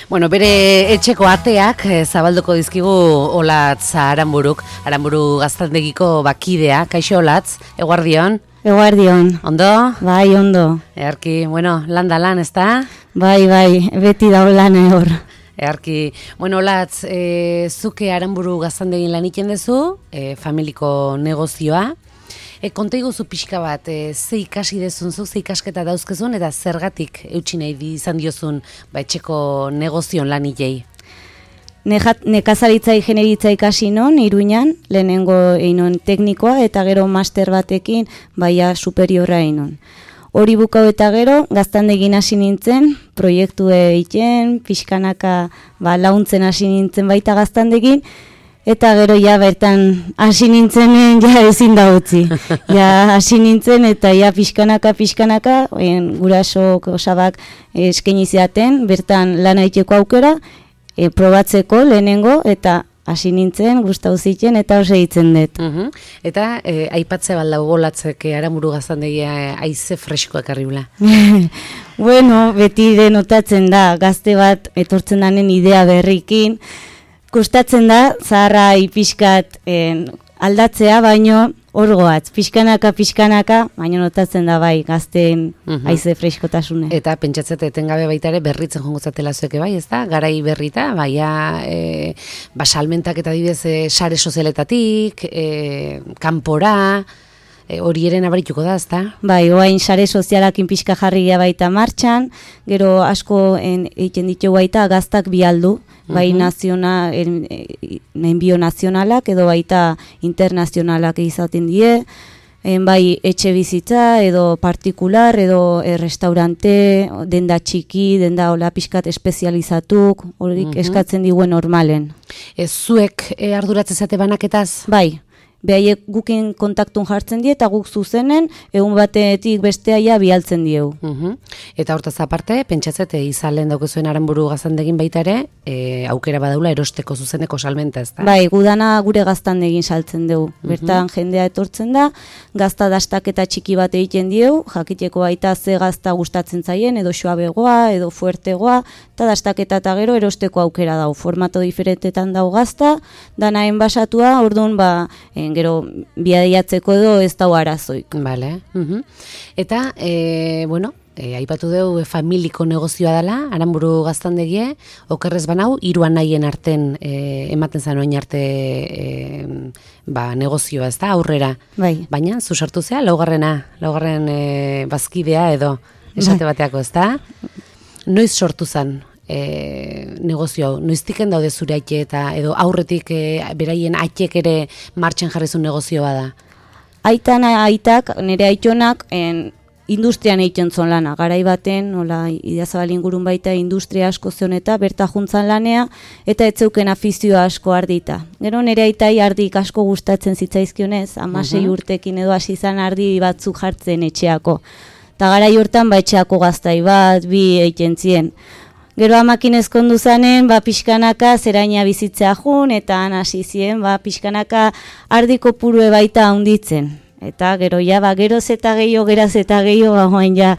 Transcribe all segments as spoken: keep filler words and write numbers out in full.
Bueno, bere etxeko ateak eh, zabalduko dizkigu Olatz Aranburuk, Aranburu gaztandegiko bakidea. Kaixo Olatz, eguardion? Eguardion. Ondo? Bai, ondo. Earki, bueno, lan da lan, ezta? Bai, bai, beti da lan hor. Earki, bueno, Olatz, e, zuke Aranburu gaztandegin lan iten dezu, e, familiko negozioa. E, konta iguzu pixka bat, e, ze ikasi dezun zu, ze ikasketa dauzkezun, eta zergatik eutsi nahi izan diozun ba, etxeko negozion lan hilei? Nekazaritza ingenieritza ikasi non, Iruñan, lehenengo einon teknikoa, eta gero master batekin, baia superiorra einon. Hori bukau eta gero, gaztandegin hasi nintzen, proiektu egiten, pixkanaka ba, launtzen hasi nintzen baita gaztandegin, eta gero ja bertan hasi nintzenen ja ezin da utzi. Ja hasi nintzen eta ja pixkanaka pixkanaka gurasok osabak eskaini zidaten bertan lana egiteko aukera, e, probatzeko lehenengo eta hasi nintzen, gustatu zitzen eta oso egiten dut. Uh-huh. Eta e, aipatze balda Olatzek Aranburu gaztandegia haize freskoak arribula. Bueno, beti denotatzen da, gazte bat etortzen danen idea berrikin, kostatzen da, zaharra ipiskat eh, aldatzea, baino hor goatz, pixkanaka, pixkanaka, baino notatzen da bai, gazteen uh-huh. haize freskotasune. Eta pentsatzete etengabe baita ere berritzen jongo zatela zueke bai, ez da? Garai berrita, baina e, basalmentak eta dibez e, sare sozialetatik, e, kanpora, e, hori eren abarituko da, ez da? Bai, oain sare sozialakin pixka jarria baita martxan, gero asko egiten ditu baita gaztak bialdu, bai naziona, enbio nazionalak edo baita internazionalak izaten die, en bai etxe bizitza edo partikular edo e, restaurante, denda txiki, denda hola pixkat espezializatuk, horik eskatzen diguen normalen. Ez zuek e, arduratzezate banaketaz? Bai. Behaiek gukin kontaktun jartzen die eta guk zuzenen egun batetik bestea ja bialtzen diegu. Uh-huh. Eta hortaz aparte, pentsatzete izalen daukezuen Aranburu gaztandegin baita ere, e, aukera badaula erosteko zuzeneko salmenta, ez da? Bai, gudana gure gaztandegin saltzen dugu. Uh-huh. Bertan jendea etortzen da, gazta dastaketa txiki bat egiten diegu, jakiteko baita ze gazta gustatzen zaien, edo suabegoa, edo fuertegoa, eta dastaketa eta gero erosteko aukera dau. Formato diferentetan dau gazta, dana enbasatua, orduan ba, gero biadeiatzeko edo ez dau arazoik. Vale. Uh-huh. Eta, e, bueno, e, aipatu dugu e, familiko negozioa dela, Aranburu gaztandegie, okerrez banau, hiru anaien arten e, ematen zan oin arte e, ba, negozioa, ez da, aurrera. Bai. Baina, zu sartu zea, laugarrena, laugarren e, bazkidea edo, esate bateako, ez da? Noiz sortu zan? E, negozio hau, noiztiken daude zure aite eta edo aurretik e, beraien aitek ere martxan jarrizun negozioa da? Aitan aitak, nire aitonak en, industrian egiten zon lana, garai baten, nola, Idiazabal ingurun baita industria asko zion eta berta juntzan lanea eta etzeuken afizioa asko ardita. Gero nire aitai ardik asko gustatzen zitzaizkionez, amasei uh-huh. urtekin edo hasi izan ardi batzuk jartzen etxeako. Eta garai hortan ba etxeako gaztai bat, bi egiten zien. Gero amakin ezkondu zanen, ba, pixkanaka zeraina bizitzea jun, eta hasi zien, ba, pixkanaka ardiko purue baita handitzen. Eta gero ja, ba, geroz eta gehiago, geraz eta gehiago, ba, joan ja,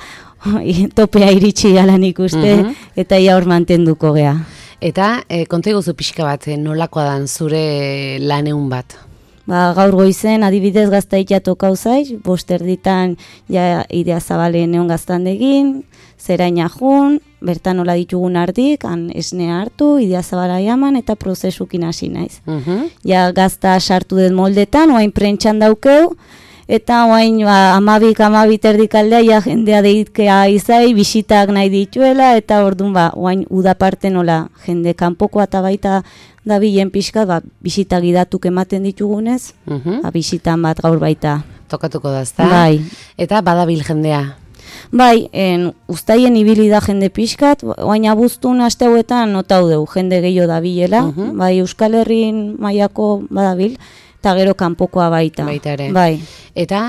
topea iritsi galan ikuste, uh-huh. eta ja hor mantenduko gea. Eta, e, konta iguzu pixka bat, nolakoa dan zure laneun bat? Ba, gaur goizen, adibidez gaztaitea tokau zaiz, boster ditan ja Idiazabalen egon gaztandegin, zeraina jun, bertan nola ditugun ardik, han esne hartu, Idiazabala jaman eta prozesukin hasi naiz. Uh-huh. Ja gazta sartu den moldetan, oain prentxan daukeu, eta oain ba, amabik, amabit erdikaldea, ja jendea deitkea izai, bisitak nahi dituela, eta orduan ba, oain udaparte nola jende kanpokoa eta baita da bilen pixka, ba, bisita gidatuk ematen ditugunez, uh-huh. ba, bisitan bat gaur baita. Tokatuko da, ezta? Bai. Eta badabil jendea? Bai, en, ustaien ibili da jende pixkat, oain abuztun aste hauetan notau deu, jende gehiago da bilela, uh-huh. bai Euskal Herrin mailako badabil, eta gero kanpokoa baita. Baita ere. Bai. Eta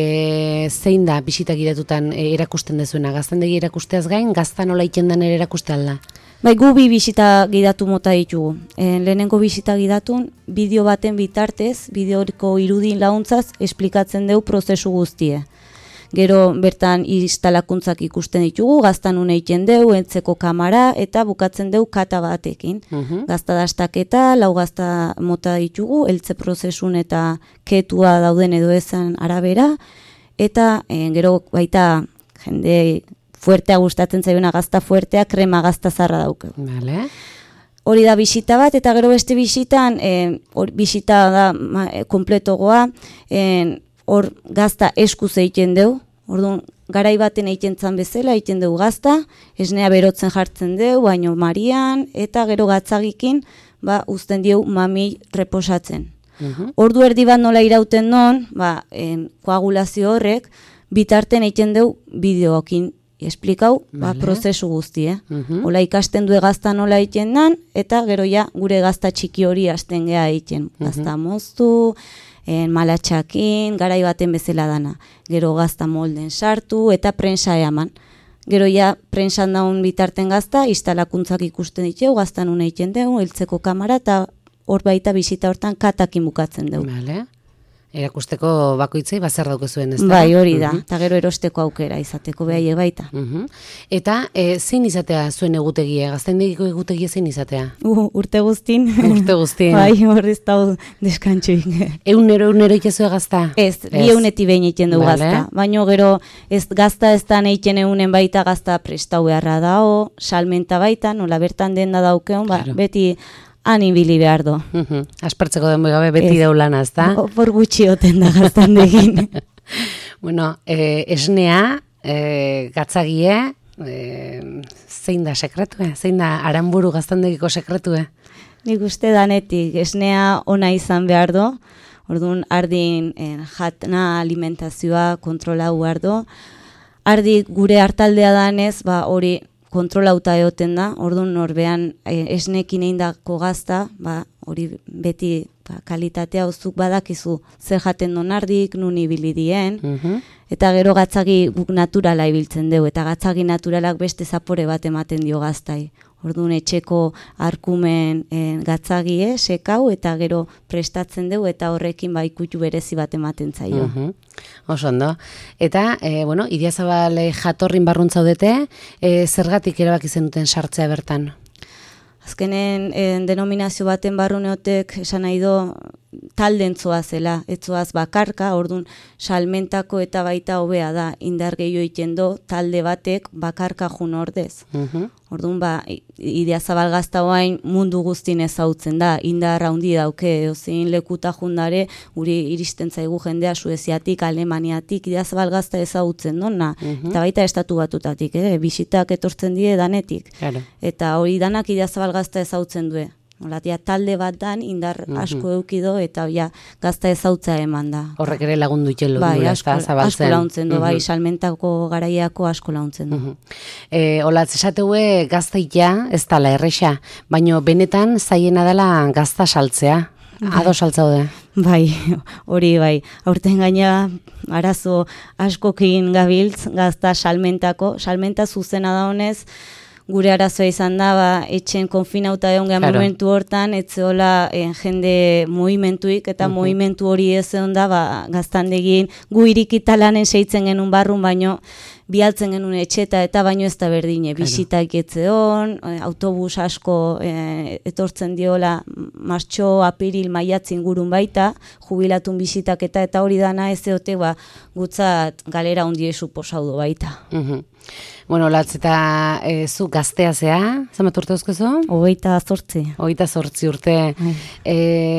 e, zein da bisitak idatutan e, erakusten dezuena? Gaztandegi erakusteaz gain, gazta nola itendan ere erakustean da? Bai, gu bi bisita gidatu mota ditugu. E, lehenengo bisita gidatun, bideo baten bitartez, bideoriko irudin launtzaz, esplikatzen deu prozesu guztie. Gero bertan instalakuntzak ikusten ditugu, gaztan une egiten deu, entzeko kamara, eta bukatzen deu kata batekin. Uh-huh. Gazta dastaketa, lau gazta mota ditugu, eltze prozesun eta ketua dauden edo ezan arabera, eta e, gero baita jende fuertea gustatzen zaiona gazta fuertea, krema gazta zarra dauke. Vale. Hori da bisita bat, eta gero beste bisitan, e, or, bisita da ma, e, kompletogoa, hor e, gazta eskuz egiten deu, orduan garai baten egiten zan bezala, egiten deu gazta, esnea berotzen jartzen deu, baino marian, eta gero gatzagikin, ba, uzten diu mami reposatzen. Uh-huh. Ordu erdi bat nola irauten non, ba, en, koagulazio horrek, bitarten egiten deu bideokin, esplikau, ba, vale. Prozesu guzti, eh? Uh-huh. Ola ikasten du gazta nola egiten dan, eta gero ja gure gazta txiki hori hasten geha egiten. Uh-huh. Gazta moztu, en, malatxakin, garai baten bezala dana. Gero gazta molden sartu, eta prensa eaman. Gero ja prensan daun bitarten gazta, instalakuntzak ikusten ditu, gaztan une egiten dugu, heltzeko kamara, eta hor baita bisita hortan katakin bukatzen dugu. Vale. Erakusteko bakoitzei bazer dauke zuen, ez da? Bai, hori da, eta uh-huh. gero erosteko aukera izateko behaiek baita. Uh-huh. Eta e, zein izatea zuen egutegia, gaztaindegiko egutegia zein izatea? Uh, urte guztin. Urte guztin. Bai, horrez tau deskantxoik. Eunero, eunero ikazue gazta? Ez, bi euneti behin egiten dugu vale. Gazta. Baina gero ez gazta ez da egiten eunen baita gazta prestau beharra dao, salmenta baita, nola bertan denda daukeon, ba, claro. Beti han ibili behar do. Uh-huh. Aspertzeko den gabe beti daulana, ez da? Por gutxi oten da gaztan degin. Bueno, eh, esnea, eh, gatzagie, eh, zein da sekretue? Zein da Aranburu gaztandegiko sekretue? Nik uste danetik, esnea ona izan behar do, orduan ardin eh, jatna alimentazioa kontrolau behar do, ardi gure hartaldea danez, ba hori kontrolauta egoten da, orduan norbean e, esnekin eindako gazta, ba, hori beti ba, kalitatea uzuk badakizu zer jaten don ardik, nun ibili dien, uh-huh. Eta gero gatzagi guk naturala ibiltzen dugu, eta gatzagi naturalak beste zapore bat ematen dio gaztai. Orduan etxeko arkumen e, gatzagie, sekau, eta gero prestatzen dugu, eta horrekin ba, ikutu berezi bat ematen zaio. Uh-huh. Oso ondo. Eta, e, bueno, Idiazabal jatorrin barruntzaudete, e, zergatik erabaki zenuten sartzea bertan? Azkenen en, denominazio baten barruneotek esan nahi do taldentzoa zela, etzoaz bakarka, orduan salmentako eta baita hobea da, indar gehiago egiten do, talde batek bakarka jun ordez. Uh-huh. Orduan ba, Idiazabal gazta hoain mundu guztin ezautzen da, indar handi dauke, ozin lekuta jundare, guri iristen zaigu jendea Sueziatik, Alemaniatik, Idiazabal gazta ezautzen dona, uh-huh. Eta baita estatu batutatik, eh? Bisitak etortzen die danetik. Claro. Eta hori danak Idiazabal gazta ezautzen due. Olatia, talde bat dan, indar uh-huh. asko eukido, eta ja, gazta ezautza eman da. Horrek ere lagundu itxelo bai, du, asko, asko launtzen du, uh-huh. Bai, salmentako garaiako asko launtzen du. Uh-huh. E, Olatz, esateue gaztaia ez dala erresa, baino benetan zaiena dela gazta saltzea. Ado saltzaude. Bai, hori bai. Aurten gaina arazo askokin gabiltz gazta salmentako, salmenta zuzena da honez, gure arazoa izan da, ba, etxen konfinauta egon gehan claro. Momentu hortan, etzeola eh, jende movimentuik, eta uh-huh. Movimentu hori ez egon da, ba, gaztandegin, gu irikita lanen seitzen genuen barrun, baino, bialtzen genuen etxeta, eta baino ez da berdine, claro. Bisitak etzeon, eh, autobus asko eh, etortzen diola, martxo, apiril, maiatzin gurun baita, jubilatun bisitak eta eta hori dana ez eote, ba, gutzat galera hundie suposaudo baita. Uh-huh. Bueno, Olatz, eta e, zu gaztea zea, zamat urte dauzkezu? Ogeita zortzi. Ogeita zortzi urte. E,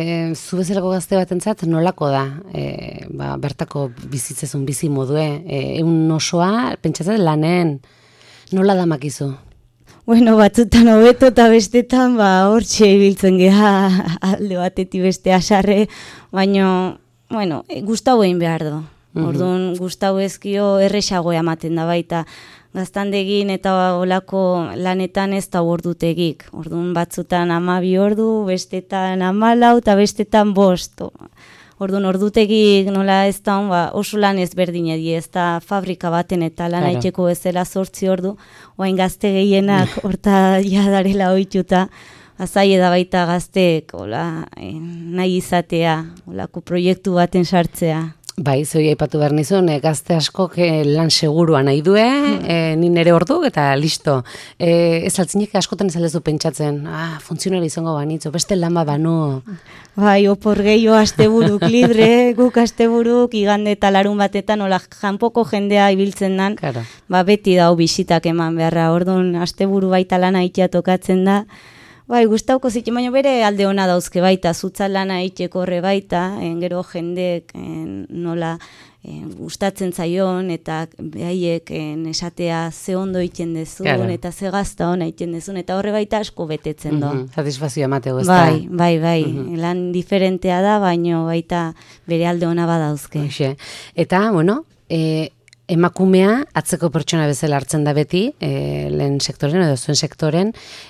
zu bezalako gazte bat entzat, nolako da? E, ba, bertako bizitzezun bizi modue. E, eun osoa, pentsatzen lanen, nola da makizu? Bueno, batzutan hobeto eta bestetan, ba, hortxe ibiltzen geha alde batetik beste asarre, baina, bueno, gustau egin behar du. Orduan, gustau ezkio erresago ematen da baita. Gaztandegin eta olako lanetan ez da ordutegik. Orduan, batzutan amabi ordu, bestetan amalau eta bestetan bost. Orduan, ordutegik nola ez da, ba, oso lan ez berdin edi, ez da fabrika baten eta lan claro. Aitzeko bezala zortzi ordu, oain gazte gehienak horta jadarela oituta. Azai eda baita gazteek, ola, eh, nahi izatea, olako proiektu baten sartzea. Bai, zoi aipatu behar nizun, e, gazte askok e, lan segurua nahi due, e, ni nere ordu eta listo. E, ez altzinek askotan ez aldezu pentsatzen, ah, funtzionari izango banitzo, beste lan bat banu. Bai, opor gehiago asteburuk libre, guk asteburuk igande eta larun batetan nola janpoko jendea ibiltzen dan, Claro. ba beti dau bisitak eman beharra, orduan asteburu baita lana itea tokatzen da. Bai, gustauko zitzen, baina bere alde ona dauzke baita, zutza lana itxeko horre baita, en, gero jendek en, nola en, gustatzen zaion, eta behaiek en, esatea ze ondo itxen dezun, Claro. eta ze gazta ona itxen dezun, eta horre baita asko betetzen do. Mm-hmm. Satisfazio emateko, ez da? Bai, bai, bai, Mhm. lan diferentea da, baino baita bere alde ona badauzke. Hoxe. Eta, bueno, e, emakumea atzeko pertsona bezala hartzen da beti, e, lehen sektoren edo zuen sektoren,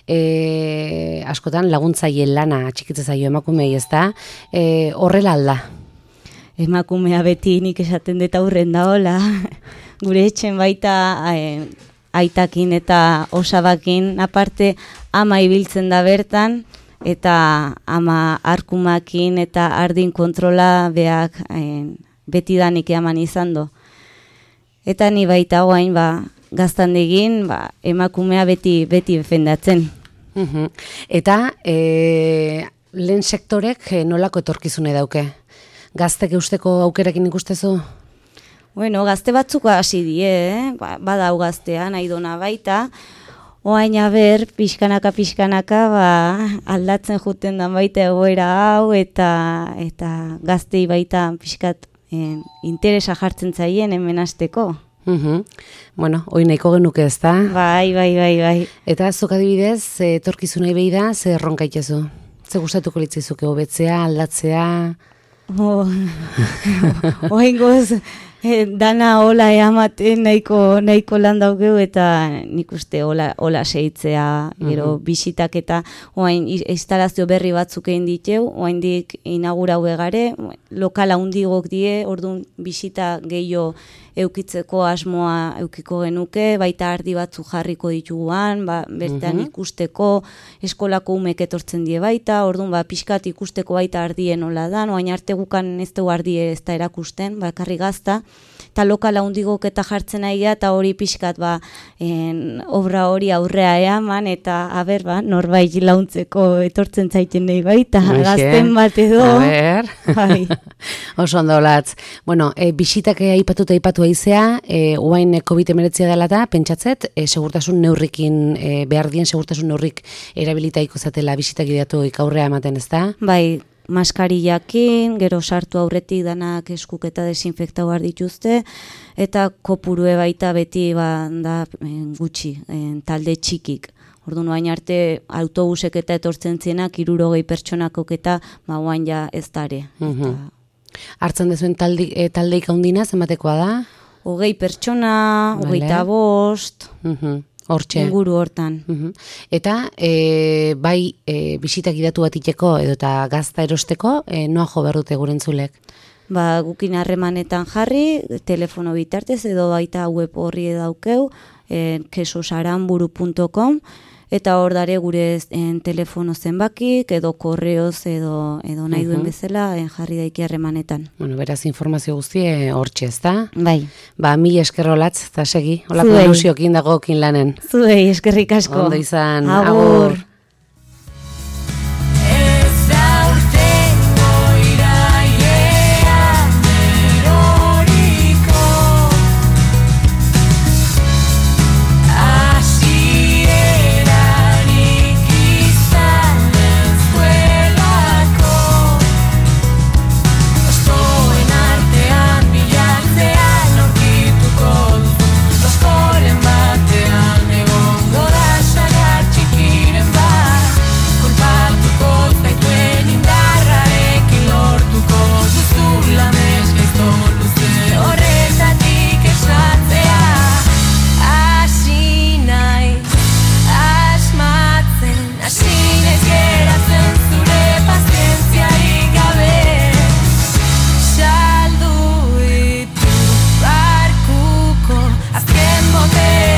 e, askotan laguntzaile lana txikitze zaio emakumei, ez da? E, horrela alda. Emakumea beti nik esaten dut aurren da hola. Gure etxen baita eh, aitakin eta osabakin, aparte ama ibiltzen da bertan, eta ama arkumakin eta ardin kontrola beak eh, beti danik eman izan do. Eta ni baita guain, ba, gaztandegin, ba, emakumea beti beti defendatzen. Mhm. Eta e, lehen sektorek e, nolako etorkizune dauke? Gaztek eusteko aukerekin ikustezu? Bueno, gazte batzuk hasi die, eh? Ba, badau gaztea, nahi dona baita. Oain aber, pixkanaka, pixkanaka, ba, aldatzen juten dan baita egoera hau, eta eta gaztei baita pixkat eh, interesa jartzen zaien hemen hasteko. Mhm. Bueno, hoi nahiko genuke, ez da? Bai, bai, bai, bai. Eta zuk adibidez, e, etorkizunei behi da, ze erronka itezu? Ze gustatuko litzizuke hobetzea, aldatzea? Oh, oingoz, eh, dana hola eamaten nahiko, nahiko lan daugeu, eta nik uste hola, hola seitzea, gero bisitak eta oain instalazio berri batzuk egin diteu, oaindik inaugurau egare, lokala hundigok die, orduan bisita gehiago eukitzeko asmoa eukiko genuke, baita ardi batzu jarriko dituguan, ba, bertan Mhm. ikusteko, eskolako umek etortzen die baita, orduan ba, pixkat ikusteko baita ardien hola da, oain arte gukan ez dugu ardie ez da erakusten, bakarri gazta, eta lokala hundigok eta jartzen aia, eta hori pixkat ba, en, obra hori aurrea eaman, eta aber, ba, norbait launtzeko etortzen zaiten nahi baita, Hoxe. gazten bat edo. A ber. Bai. Oso ondo latz. Bueno, e, bisitak aipatu eta aipatu aizea, e, uain COVID hemeretzia dela da, pentsatzet, e, segurtasun neurrikin, e, behar dien segurtasun neurrik erabilitaiko zatela bisitak ideatu ikaurrea ematen, ez da? Bai, maskarillakin, gero sartu aurretik danak eskuk eta desinfektau behar dituzte, eta kopurue baita beti ba, da en, gutxi, en, talde txikik. Orduan oain arte autobusek eta etortzen zienak, hirurogei pertsonakok eta ba, oain ja ez dare. Mhm. Hartzen dezuen taldi, e, taldeik handina zenbatekoa da? Hogei pertsona, Vale. hogeita bost, Mhm. Hortxe. inguru hortan. Mhm. Eta e, bai e, bisitak idatu bat iteko edo eta gazta erosteko, e, noa jo behar dute gure entzulek? Ba, gukin harremanetan jarri, telefono bitartez edo baita web horri daukeu, eh, kesosaramburu punto com, eta hor dare gure en, telefono zenbakik, edo korreoz edo, edo nahi duen Mhm. bezala en, jarri daiki harremanetan. Bueno, beraz informazio guztie hortxe, ez da? Bai, Ba, mila esker olatz, eta segi, olako Zuei. ilusiokin dagokin lanen. zuei eskerrik asko. Ondo izan, Agur. agur. Azken bote